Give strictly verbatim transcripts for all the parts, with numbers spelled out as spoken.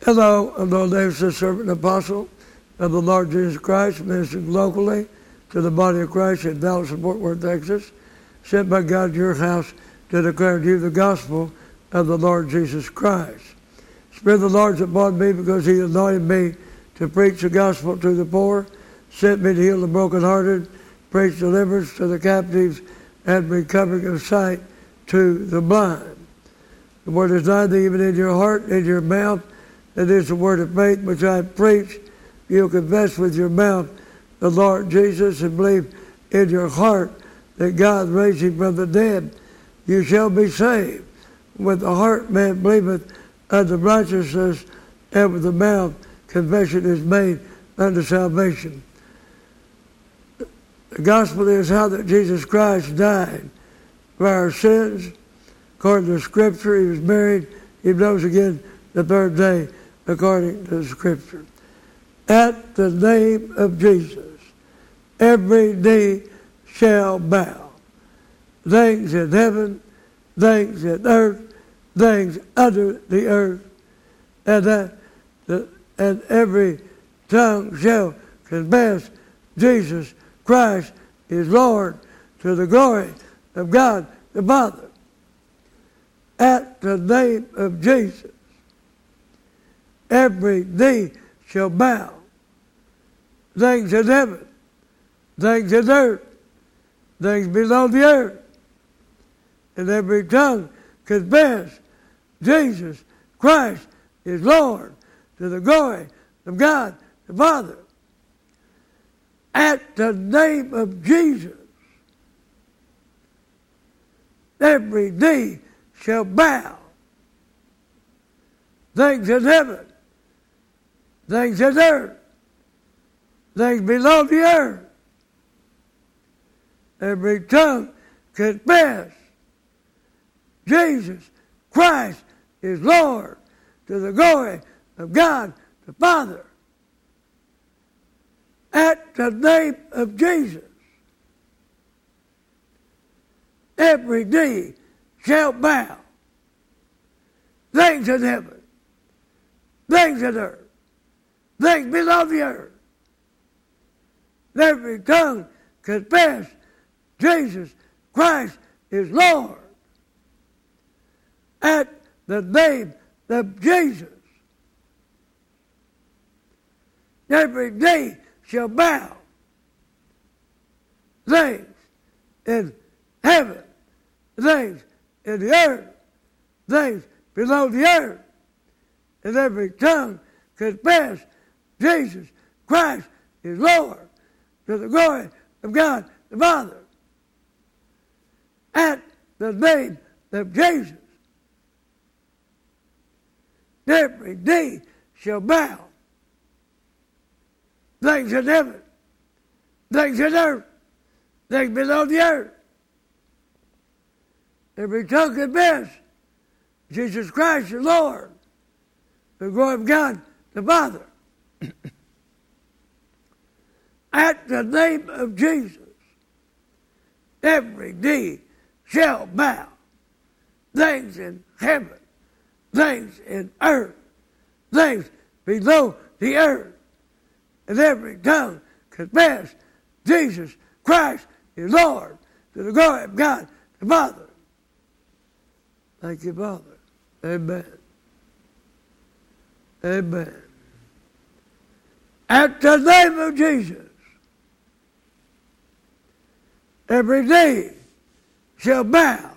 Hello, I'm Don Davis, the servant and apostle of the Lord Jesus Christ, ministering locally to the body of Christ in Dallas and Fort Worth, Texas, sent by God to your house to declare to you the gospel of the Lord Jesus Christ. Spirit of the Lord is upon me because he anointed me to preach the gospel to the poor, sent me to heal the brokenhearted, preach deliverance to the captives, and recovering of sight to the blind. The word is nigh thee, even in your heart, in your mouth. It is the word of faith which I preach. You'll confess with your mouth the Lord Jesus and believe in your heart that God raised him from the dead. You shall be saved. With the heart man believeth unto righteousness, and with the mouth confession is made unto salvation. The gospel is how that Jesus Christ died for our sins. According to Scripture, he was buried. He rose again the third day, according to the Scripture. At the name of Jesus, every knee shall bow. Things in heaven, things in earth, things under the earth, and that the, and every tongue shall confess Jesus Christ is Lord, to the glory of God the Father. At the name of Jesus, every knee shall bow. Things in heaven, things in earth, things below the earth, and every tongue confess Jesus Christ is Lord, to the glory of God the Father. At the name of Jesus, every knee shall bow. Things in heaven, things in earth, things below the earth. Every tongue confess Jesus Christ is Lord, to the glory of God the Father. At the name of Jesus, every knee shall bow. Things in heaven, things in earth, things below the earth. Every tongue confess Jesus Christ is Lord. At the name of Jesus, every knee shall bow. Things in heaven, things in the earth, things below the earth, and every tongue confess Jesus Christ is Lord, to the glory of God the Father. At the name of Jesus, every knee shall bow. Things in heaven, things in earth, things below the earth. Every tongue confess Jesus Christ is Lord, the glory of God the Father. At the name of Jesus, every knee shall bow. Things in heaven, things in earth, things below the earth, and every tongue confess Jesus Christ is Lord, to the glory of God the Father. Thank you, Father. Amen. Amen. At the name of Jesus, every knee shall bow.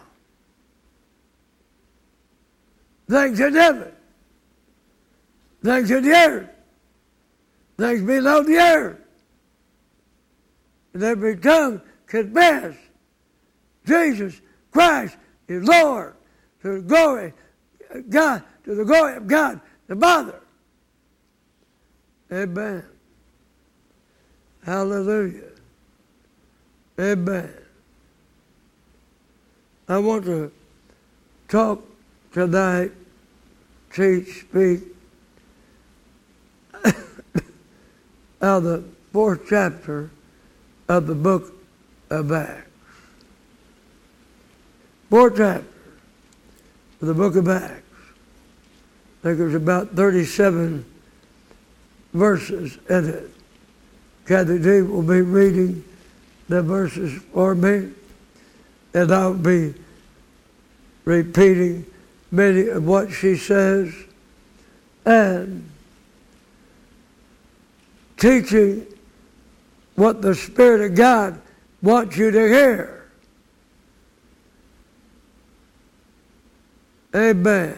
Things in heaven, things in the earth, things below the earth, and every tongue confess Jesus Christ is Lord, to the glory of God, to the glory of God the Father. Amen. Hallelujah. Amen. I want to talk tonight, teach, speak out of the fourth chapter of the book of Acts. Fourth chapter of the book of Acts. I think there's about thirty-seven verses in it. Kathy G will be reading the verses for me, and I'll be repeating many of what she says and teaching what the Spirit of God wants you to hear. Amen.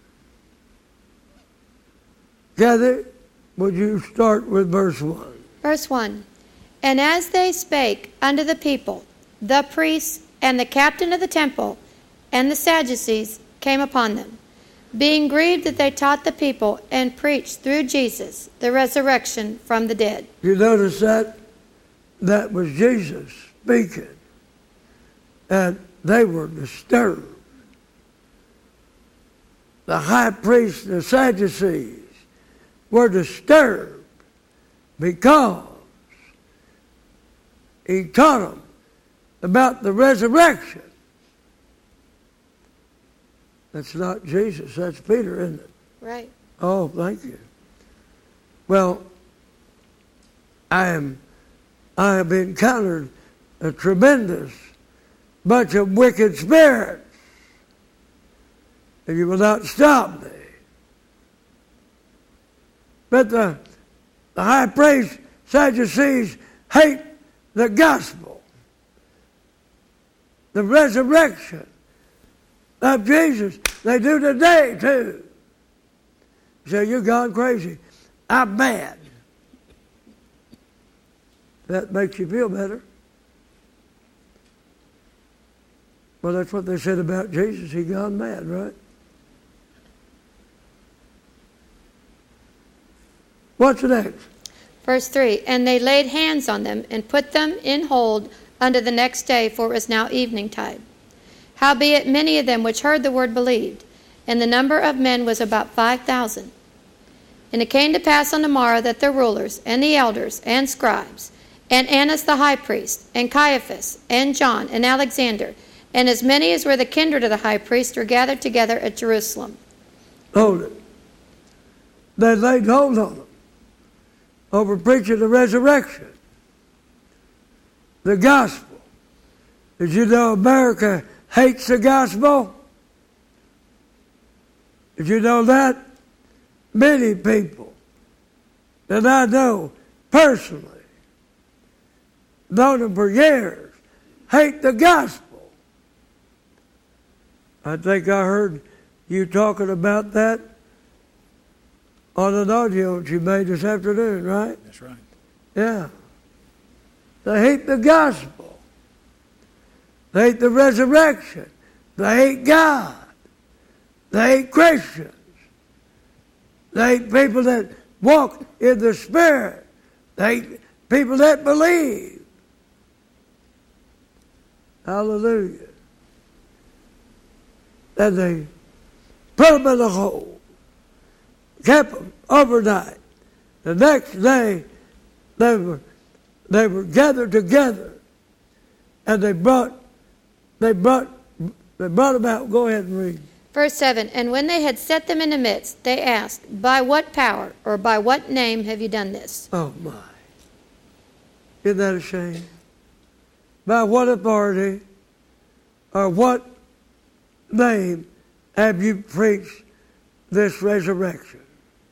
Kathy, would you start with verse one? Verse one. And as they spake unto the people, the priests and the captain of the temple and the Sadducees came upon them, being grieved that they taught the people and preached through Jesus the resurrection from the dead. You notice that? That was Jesus speaking. And they were disturbed. The high priest and the Sadducees were disturbed because he taught them about the resurrection. That's not Jesus, that's Peter, isn't it? Right. Oh, thank you. Well, I am I have encountered a tremendous bunch of wicked spirits, and you will not stop me. But the, the high priest, Sadducees, hate the gospel, the resurrection of Jesus. They do today, too. You say, you're gone crazy. I'm mad. That makes you feel better. Well, that's what they said about Jesus. He gone mad, right? What's the next? Verse three. And they laid hands on them and put them in hold unto the next day, for it was now evening tide. Howbeit many of them which heard the word believed, and the number of men was about five thousand. And it came to pass on the morrow that the rulers and the elders and scribes, and Annas the high priest, and Caiaphas, and John, and Alexander, and as many as were the kindred of the high priest, were gathered together at Jerusalem. Hold it. They laid hold on them over preaching the resurrection, the gospel. Did you know America hates the gospel? Did you know that? Many people that I know personally, known them for years, hate the gospel. I think I heard you talking about that on an audio that you made this afternoon, right? That's right. Yeah. They hate the gospel. They hate the resurrection. They hate God. They hate Christians. They hate people that walk in the Spirit. They hate people that believe. Hallelujah. And they put them in a hole, kept them overnight. The next day, they were they were gathered together, and they brought they brought they brought them out. Go ahead and read. Verse seven. And when they had set them in the midst, they asked, by what power or by what name have you done this? Oh my! Isn't that a shame? By what authority or what name have you preached this resurrection?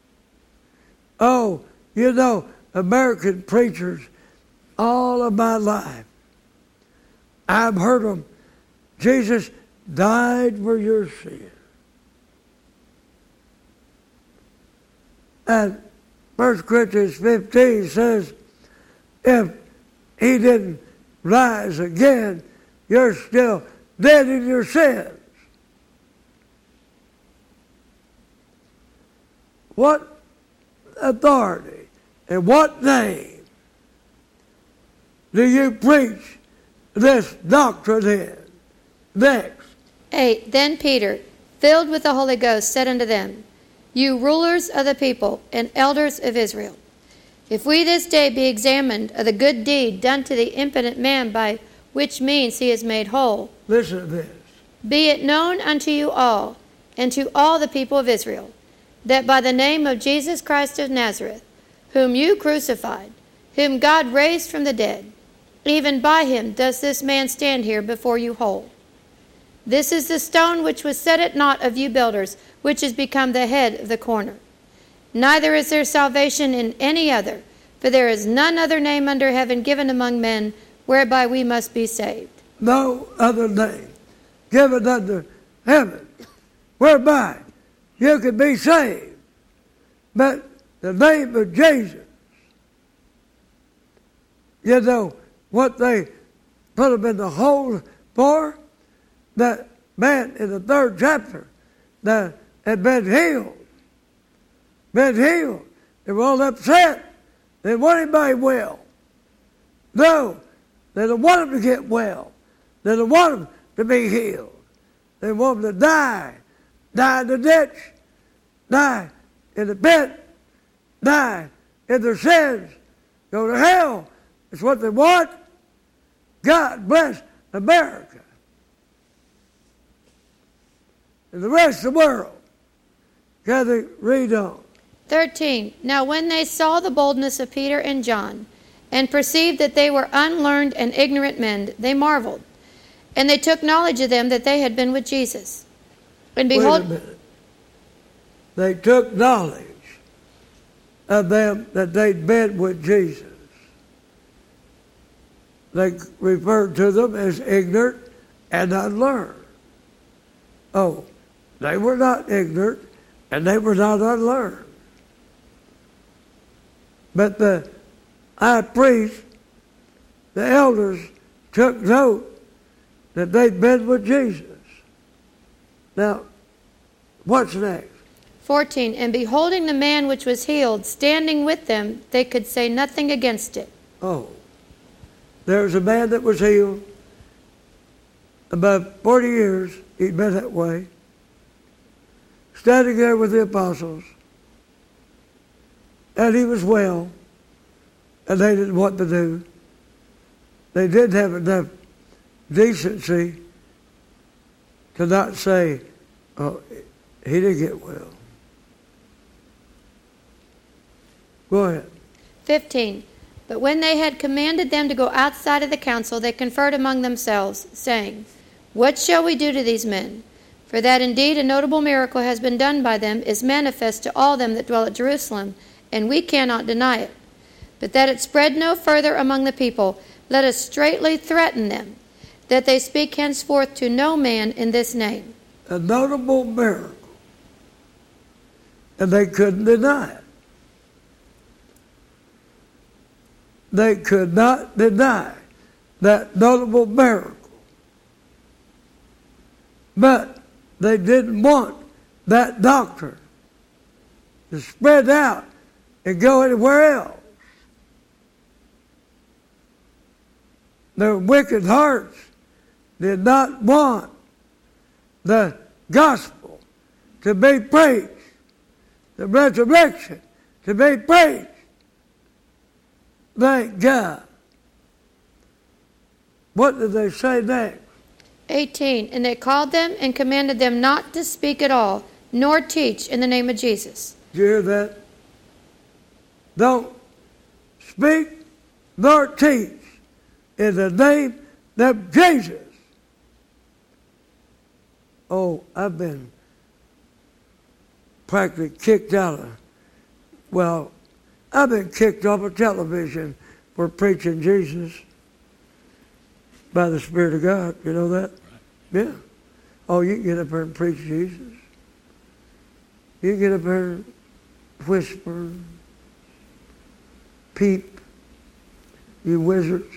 Oh, you know, American preachers all of my life, I've heard them, Jesus died for your sin. And First Corinthians fifteen says, if he didn't rise again, you're still dead in your sins. What authority and what name do you preach this doctrine in? Next. eight. Then Peter, filled with the Holy Ghost, said unto them, you rulers of the people and elders of Israel, if we this day be examined of the good deed done to the impotent man by which means he is made whole, listen to this. be it known unto you all and to all the people of Israel, that by the name of Jesus Christ of Nazareth, whom you crucified, whom God raised from the dead, even by him does this man stand here before you whole. This is the stone which was set at naught of you builders, which has become the head of the corner. Neither is there salvation in any other, for there is none other name under heaven given among men whereby we must be saved. No other name given under heaven whereby you can be saved but the name of Jesus. You know what they put him in the hole for? That man in the third chapter that had been healed. Been healed. They were all upset. They want anybody well. No, they don't want him to get well. They don't want him to be healed. They want him to die. Die in the ditch. Die in the pit. Die in their sins. Go to hell. It's what they want. God bless America and the rest of the world. Kathy, read on. thirteen. Now when they saw the boldness of Peter and John, and perceived that they were unlearned and ignorant men, they marveled. And they took knowledge of them that they had been with Jesus. And behold, Wait a minute. They took knowledge of them that they'd been with Jesus. They referred to them as ignorant and unlearned. Oh, they were not ignorant and they were not unlearned. But the high priest, the elders, took note that they'd been with Jesus. Now, what's next? fourteen. And beholding the man which was healed, standing with them, they could say nothing against it. Oh, there was a man that was healed. About forty years, he'd been that way. Standing there with the apostles. And he was well. And they didn't know what to do. They didn't have enough decency to not say, oh, he didn't get well. Go ahead. fifteen. But when they had commanded them to go outside of the council, they conferred among themselves, saying, What shall we do to these men? For that indeed a notable miracle has been done by them is manifest to all them that dwell at Jerusalem, and we cannot deny it. But that it spread no further among the people, let us straitly threaten them, that they speak henceforth to no man in this name. A notable miracle. And they couldn't deny it. They could not deny that notable miracle. But they didn't want that doctrine to spread out and go anywhere else. Their wicked hearts did not want the gospel to be preached, the resurrection to be preached. Thank God. What did they say next? eighteen. And they called them and commanded them not to speak at all, nor teach in the name of Jesus. Did you hear that? Don't speak nor teach in the name of Jesus. Oh, I've been practically kicked out of, well, I've been kicked off of television for preaching Jesus by the Spirit of God. You know that? Right. Yeah. Oh, you can get up there and preach Jesus. You can get up there and whisper, peep, you wizards.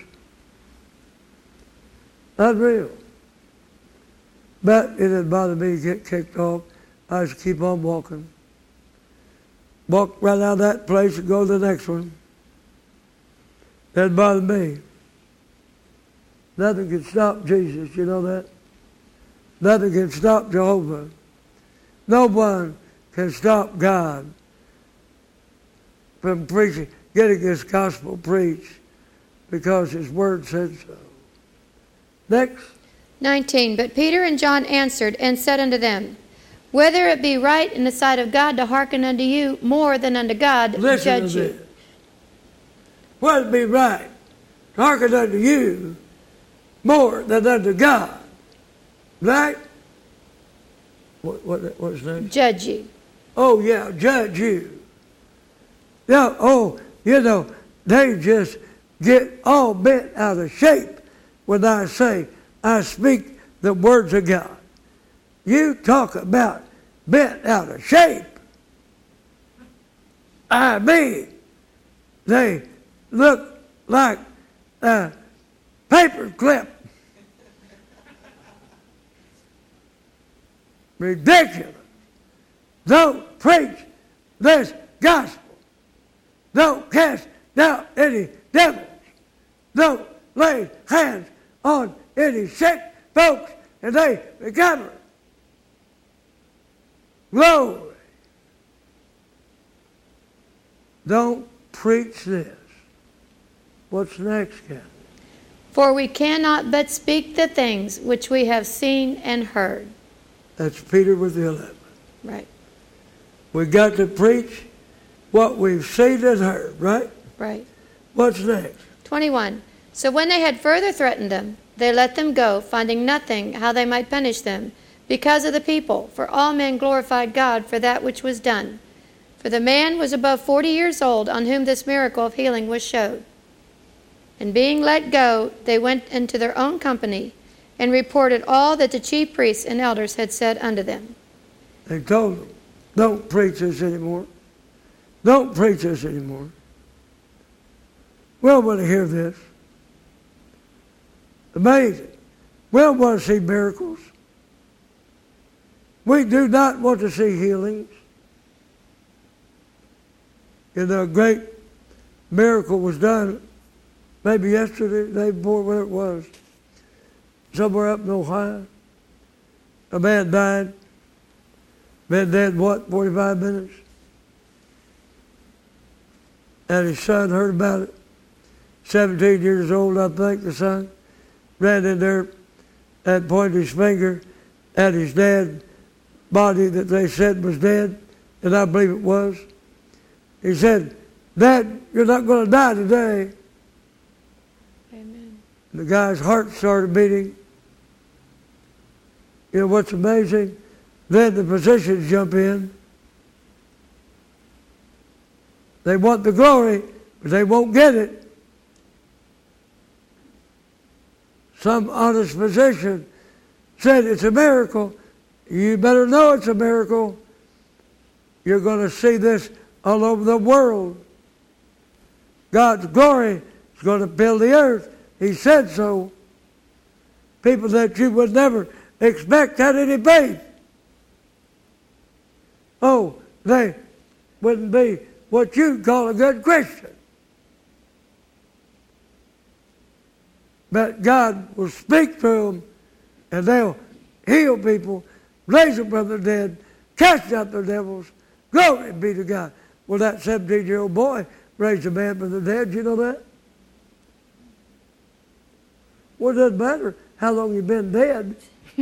Unreal. But it didn't bother me to get kicked off. I just keep on walking. Walk right out of that place and go to the next one. Doesn't bother me. Nothing can stop Jesus, you know that? Nothing can stop Jehovah. No one can stop God from preaching, getting His gospel preached, because His word said so. Next. nineteen. But Peter and John answered and said unto them, Whether it be right in the sight of God to hearken unto you more than unto God, Listen judge to you. this. Whether it be right to hearken unto you more than unto God. Right? What, what, what's next? Judge you. Oh, yeah, judge you. Yeah, oh, you know, they just get all bent out of shape when I say, I speak the words of God. You talk about bent out of shape. I mean, they look like a paper clip. Ridiculous. Don't preach this gospel. Don't cast out any devils. Don't lay hands on any sick folks and they recover. Glory. Don't preach this. What's next, Kathy? For we cannot but speak the things which we have seen and heard. That's Peter with the eleven. Right. We got to preach what we've seen and heard, right? Right. What's next? twenty-one. So when they had further threatened them, they let them go, finding nothing how they might punish them, because of the people. For all men glorified God for that which was done. For the man was above forty years old, on whom this miracle of healing was showed. And being let go, they went into their own company, and reported all that the chief priests and elders had said unto them. They told them, don't preach this anymore. Don't preach this anymore. We don't want to hear this. Amazing. We don't want to see miracles. We do not want to see healings. You know, a great miracle was done maybe yesterday, the day before, whatever it was, somewhere up in Ohio. A man died. Been dead, what, forty-five minutes? And his son heard about it. seventeen years old, I think, the son. Ran in there and pointed his finger at his dead body that they said was dead, and I believe it was. He said, Dad, you're not going to die today. Amen. The guy's heart started beating. You know what's amazing? Then the physicians jump in. They want the glory, but they won't get it. Some honest physician said it's a miracle. You better know it's a miracle. You're going to see this all over the world. God's glory is going to fill the earth. He said so. People that you would never expect had any faith. Oh, they wouldn't be what you'd call a good Christian. But God will speak through them, and they'll heal people, raise them from the dead, cast out the devils. Glory be to God. Well, that seventeen-year-old boy raised a man from the dead. You know that? Well, it doesn't matter how long you've been dead.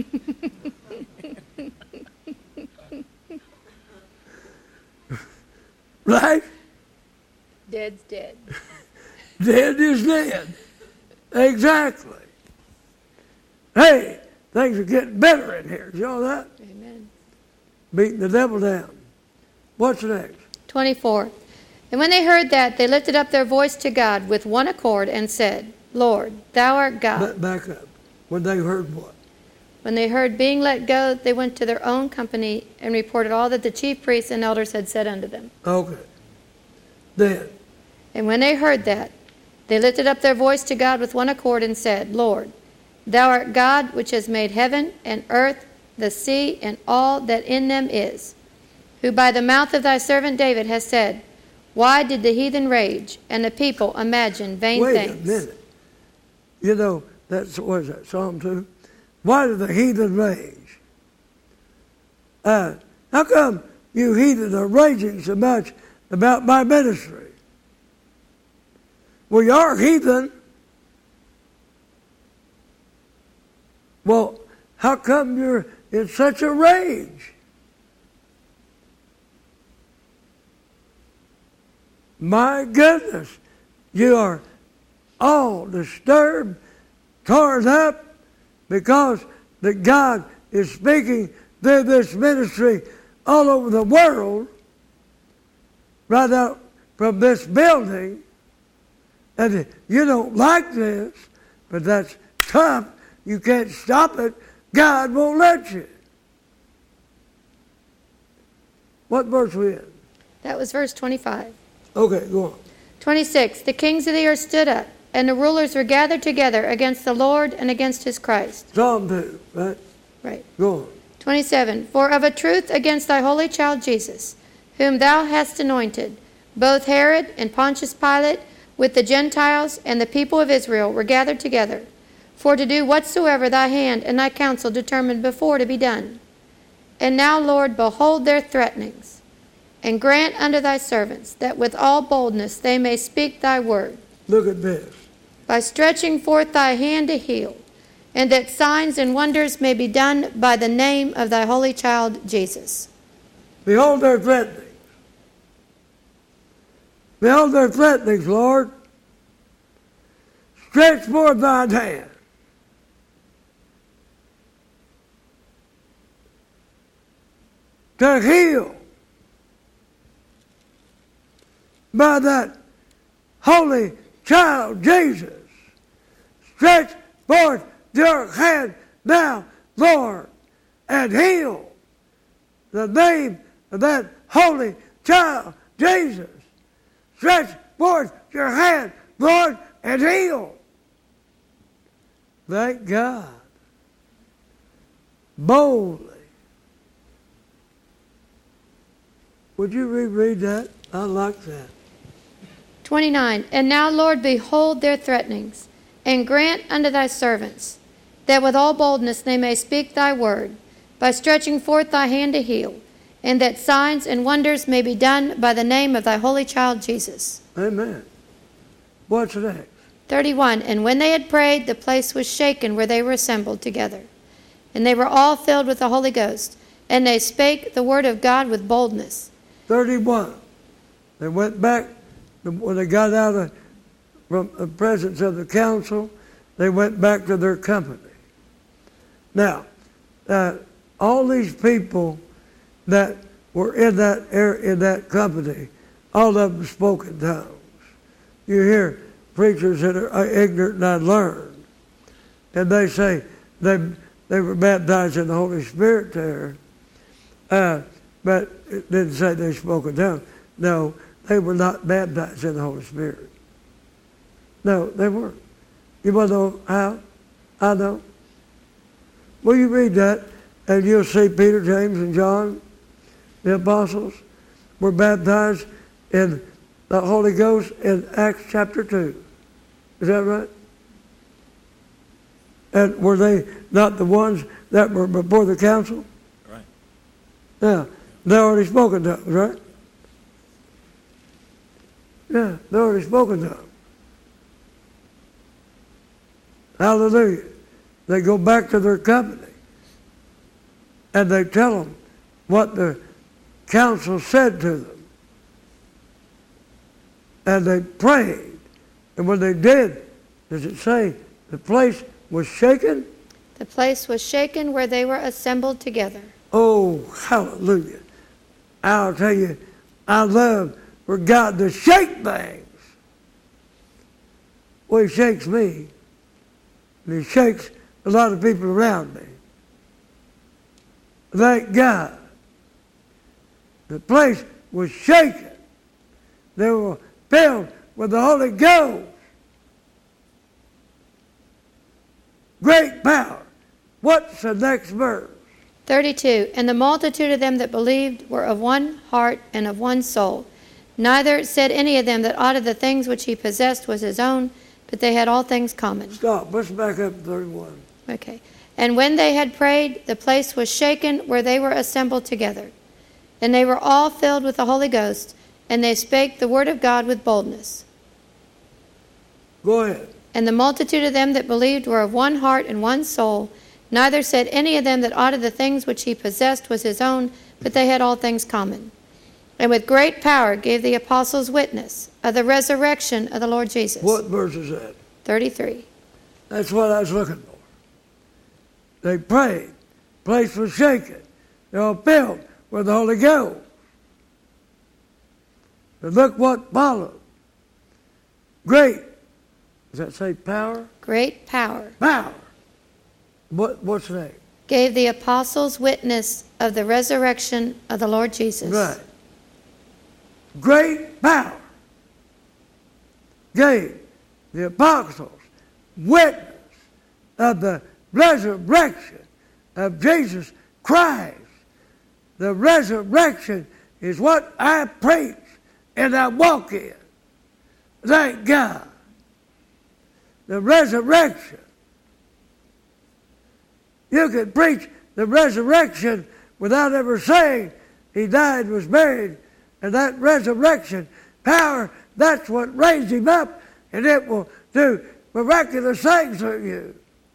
Right? Dead's dead. Dead is dead. Exactly. Hey, things are getting better in here. You know that? Amen. Beating the devil down. What's next? twenty-four. And when they heard that, they lifted up their voice to God with one accord and said, Lord, thou art God. Back up. When they heard what? When they heard being let go, they went to their own company and reported all that the chief priests and elders had said unto them. Okay. Then. And when they heard that, they lifted up their voice to God with one accord and said, Lord, thou art God which has made heaven and earth, the sea, and all that in them is, who by the mouth of thy servant David has said, why did the heathen rage and the people imagine vain Wait things? Wait a minute. You know, that's, what is that, Psalm two? Why did the heathen rage? Uh, how come you heathen are raging so much about my ministry? Well, you are heathen. Well, how come you're in such a rage? My goodness, you are all disturbed, torn up, because that God is speaking through this ministry all over the world, right out from this building. And you don't like this, but that's tough. You can't stop it. God won't let you. What verse we in? That was verse twenty-five. Okay, go on. twenty-six. The kings of the earth stood up, and the rulers were gathered together against the Lord and against his Christ. Psalm two, right? Right. Go on. twenty-seven. For of a truth against thy holy child Jesus, whom thou hast anointed, both Herod and Pontius Pilate, with the Gentiles and the people of Israel, were gathered together, for to do whatsoever thy hand and thy counsel determined before to be done. And now, Lord, behold their threatenings, and grant unto thy servants that with all boldness they may speak thy word. Look at this. By stretching forth thy hand to heal, and that signs and wonders may be done by the name of thy holy child Jesus. Behold their threatenings. Behold their threatenings, Lord. Stretch forth thine hand. To heal by that holy child Jesus. Stretch forth your hand now, Lord, and heal the name of that holy child Jesus. Stretch forth your hand, Lord, and heal. Thank God. Boldly. Would you reread that? I like that. twenty-nine. And now, Lord, behold their threatenings, and grant unto thy servants, that with all boldness they may speak thy word, by stretching forth thy hand to heal, and that signs and wonders may be done by the name of thy holy child Jesus. Amen. What's next? thirty-one. And when they had prayed, the place was shaken where they were assembled together. And they were all filled with the Holy Ghost, and they spake the word of God with boldness. thirty-one. They went back, when they got out of from the presence of the council, they went back to their company. Now, uh, all these people that were in that area, in that company, all of them spoke in tongues. You hear preachers that are ignorant and unlearned, and they say they they were baptized in the Holy Spirit there, uh, but it didn't say they spoke in tongues. No, they were not baptized in the Holy Spirit. No, they weren't. You want to know how? I know. Well, you read that, and you'll see Peter, James, and John, the apostles, were baptized in the Holy Ghost in Acts chapter two. Is that right? And were they not the ones that were before the council? Right. Yeah. They already spoken tongues, right? Yeah, they already spoken tongues. Hallelujah. They go back to their company and they tell them what the council said to them. And they prayed. And when they did, does it say the place was shaken? The place was shaken where they were assembled together. Oh, hallelujah. I'll tell you, I love for God to shake things. Well, he shakes me. And he shakes a lot of people around me. Thank God. The place was shaken. They were filled with the Holy Ghost. Great power. What's the next verse? thirty-two. And the multitude of them that believed were of one heart and of one soul. Neither said any of them that aught of the things which he possessed was his own, but they had all things common. Stop. Let's back up to thirty-one. Okay. And when they had prayed, the place was shaken where they were assembled together. And they were all filled with the Holy Ghost, and they spake the word of God with boldness. Go ahead. And the multitude of them that believed were of one heart and one soul. Neither said any of them that aught of the things which he possessed was his own, but they had all things common. And with great power gave the apostles witness of the resurrection of the Lord Jesus. What verse is that? thirty-three. That's what I was looking for. They prayed. Place was shaken. They were filled with the Holy Ghost. But look what followed. Great. Does that say power? Great power. Power. What, what's that? Gave the apostles witness of the resurrection of the Lord Jesus. Right. Great power. Gave the apostles witness of the resurrection of Jesus Christ. The resurrection is what I preach and I walk in. Thank God. The resurrection. You can preach the resurrection without ever saying he died, was buried, and that resurrection power, that's what raised him up, and it will do miraculous things through you.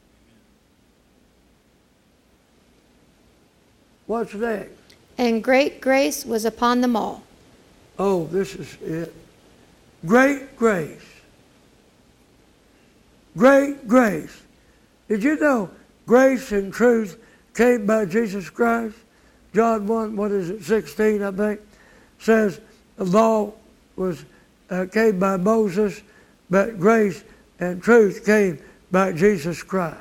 What's next? And great grace was upon them all. Oh, this is it. Great grace. Great grace. Did you know grace and truth came by Jesus Christ? John one, what is it, sixteen, I think, says the law was uh, came by Moses, but grace and truth came by Jesus Christ.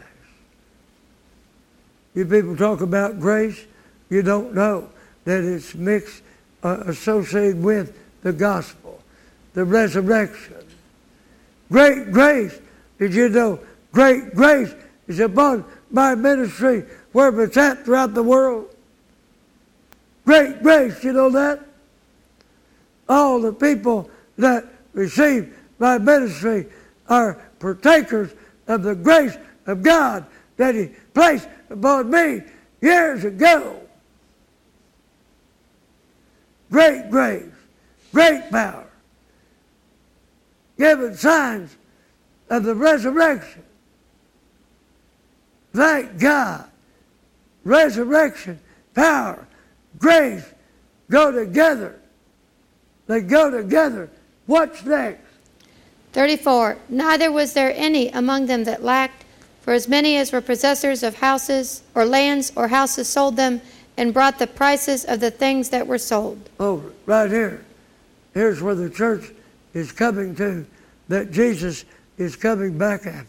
You people talk about grace, you don't know that it's mixed, uh, associated with the gospel, the resurrection. Great grace. Did you know great grace is upon my ministry wherever it's at throughout the world? Great grace, you know that? All the people that receive my ministry are partakers of the grace of God that he placed upon me years ago. Great grace, great power, given signs of the resurrection. Thank God. Resurrection, power, grace go together. They go together. What's next? thirty-four. Neither was there any among them that lacked, for as many as were possessors of houses or lands or houses sold them and brought the prices of the things that were sold. Oh, right here. Here's where the church is coming to, that Jesus is coming back after.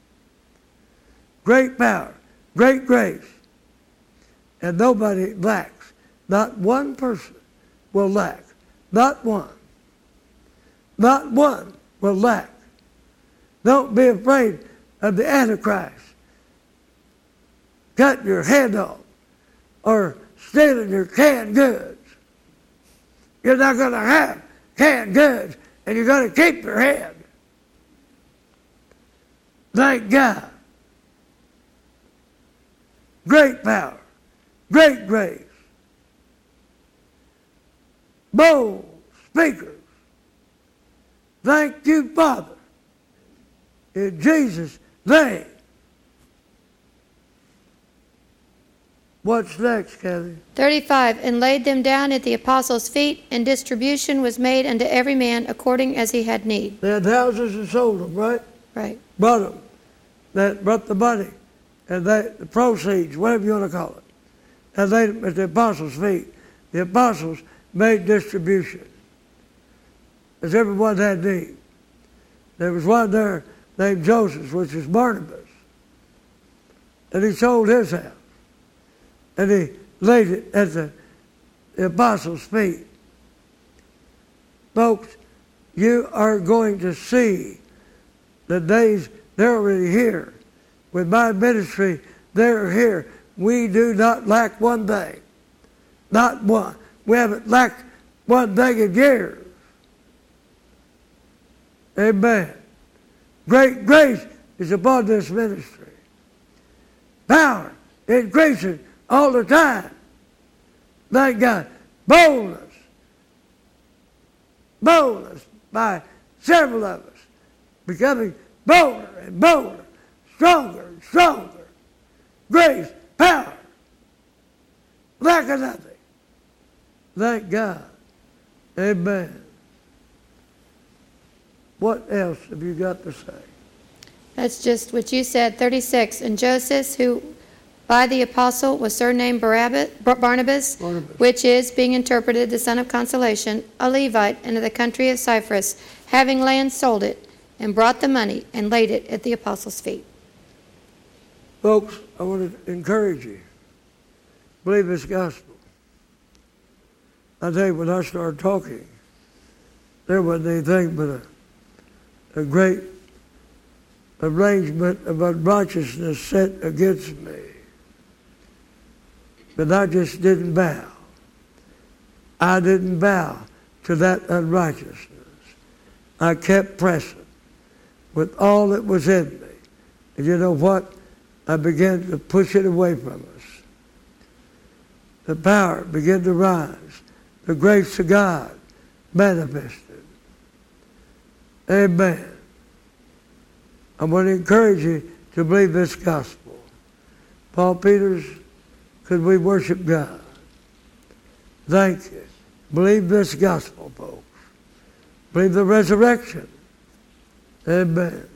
Great power, great grace, and nobody lacks. Not one person will lack. Not one. Not one will lack. Don't be afraid of the Antichrist. Cut your head off or stealing your canned goods. You're not going to have canned goods, and you're going to keep your head. Thank God. Great power, great grace, bold speakers. Thank you, Father, in Jesus' name. What's next, Kathy? thirty-five. And laid them down at the apostles' feet, and distribution was made unto every man according as he had need. They had houses and sold them, right? Right. Brought them. That brought the money and they, the proceeds, whatever you want to call it. And laid them at the apostles' feet. The apostles made distribution, as everyone had need. There was one there named Joseph, which is Barnabas. And he sold his house. And he laid it at the, the apostles' feet. Folks, you are going to see the days, they're already here. With my ministry, they're here. We do not lack one thing. Not one. We haven't lacked one thing in years. Amen. Great grace is upon this ministry. Power increasing all the time. Thank God. Boldness. Boldness by several of us. Becoming bolder and bolder. Stronger and stronger. Grace, power. Lack of nothing. Thank God. Amen. What else have you got to say? That's just what you said, thirty-six. And Joseph, who by the apostle was surnamed Barabbas, Barnabas, Barnabas, which is, being interpreted, the son of consolation, a Levite, and of the country of Cyprus, having land, sold it, and brought the money, and laid it at the apostles' feet. Folks, I want to encourage you. Believe this gospel. I tell you, when I started talking, there wasn't anything but a, a great arrangement of unrighteousness set against me. But I just didn't bow. I didn't bow to that unrighteousness. I kept pressing with all that was in me. And you know what? I began to push it away from us. The power began to rise. The grace of God manifested. Amen. I want to encourage you to believe this gospel. Paul Peters, could we worship God? Thank you. Believe this gospel, folks. Believe the resurrection. Amen.